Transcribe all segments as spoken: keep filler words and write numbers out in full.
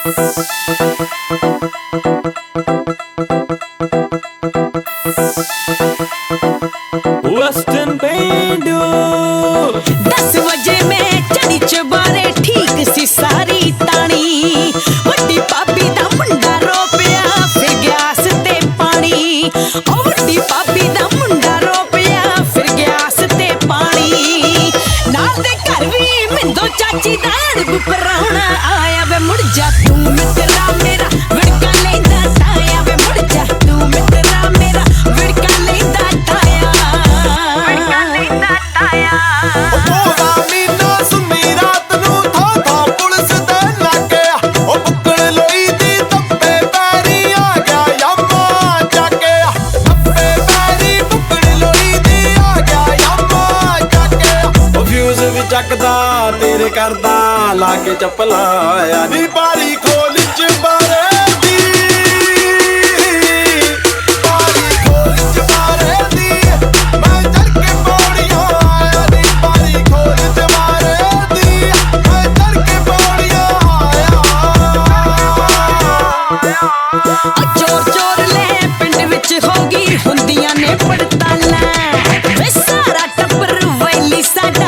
Western पेंडू दस बजे में चढ़ी चबारे ठीक सी सारी तानी वड्डी भाभी दा मुंडा रो पिया फिर गैस ते पानी ओ वड्डी भाभी दा मुंडा रो पिया फिर गैस ते पानी नाल दे घर भी मिंदो चाची दा अड़ब पराउणा आया वे मुड़ जा तू मित्रा मेरा विड़का लेंदा ताया वे मुड़ जा तू मित्रा मेरा विड़का लेंदा ताया विड़का लेंदा ताया ਚੱਕਦਾ ਤੇਰੇ ਕਰਦਾ ਲਾ ਕੇ ਚੱਪਲਾਂ ਆਇਆ ਨੀ ਬਾਰੀ ਖੋਲ ਚਬਾਰੇ ਦੀ ਬਾਰੀ ਖੋਲ ਚਬਾਰੇ ਦੀ ਮੈਂ ਚੜ ਕੇ ਪੌੜੀਆਂ ਆਇਆ ਨੀ ਬਾਰੀ ਖੋਲ ਚਬਾਰੇ ਦੀ ਮੈਂ ਚੜ ਕੇ ਪੌੜੀਆਂ ਆਇਆ ਚੋਰ ਚੋਰ ਲੈ ਪਿੰਡ ਵਿੱਚ ਹੋ ਗਈ ਹੁੰਦੀਆਂ ਨੇ ਪੜਤਾਲਾਂ ਵੇ ਸਾਰਾ ਟੱਬਰ ਵੈਲੀ ਸਾਡਾ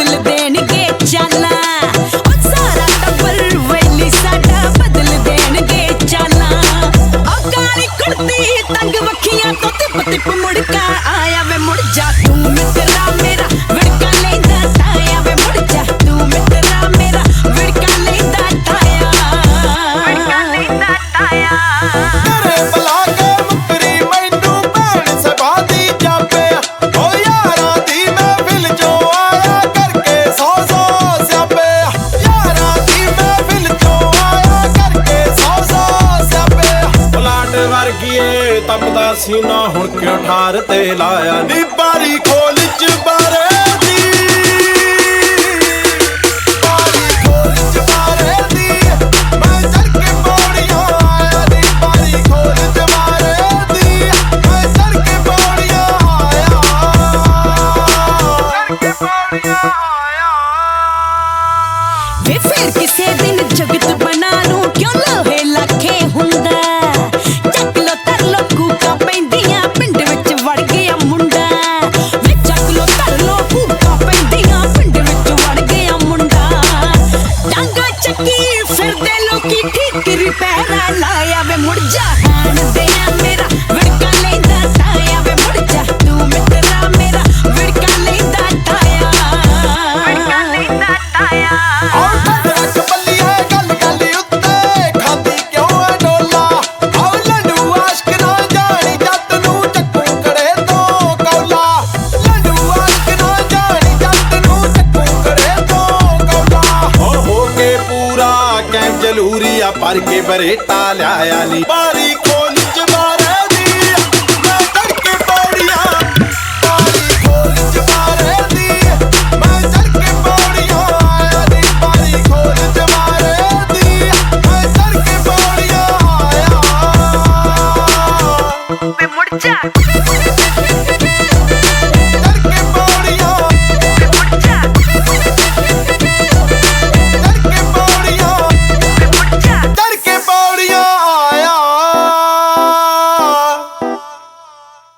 तिप मुड़का आया वे मुड़ जा तू मित्रा मेरा विड़का लेंदा ताया वे मुड़ जा तू मित्रा मेरा विड़का लेंदा ताया विड़का लेंदा ताया तेरे बुला के मुकरी मैनू भैन सभा दी जापे ओ यारां दी महफिल चों आया करके सौ सौ स्यापे यारां दी महफिल चों आया करके सौ सौ स्यापे पलाट वर्गीए तपदा सीना हुण क्यों ठार ते लाया नी बारी खोल चबारे दी बारी खोल चबारे दी मैं चढ़ के पौड़ियां आया नी बारी खोल चबारे दी मैं चढ़ के पौड़ियां आया चढ़ के पौड़ियां आया वे फिर किसे दिन जगत बना लूं क्यों लोहे लाखे हुंदा ठिकरी पैरा लाया वे मुड़ जा हान दिया मेरा विड़का लेंदा ताया वे मुड़ जा तू मित्रा मेरा विड़का लेंदा ताया विड़का लेंदा ताया और रख बल्ली है गल गल उत्ते खादी क्यों है डोला आओ लड्डू आशिक ना जानी जत नू चक्कू कड़े तो कौला लड्डू आशिक ना जानी जत नू चक्कू कड़े तो कौला हो हो के पूरा कैंप जलूरी पर के बरेटा लाया नी।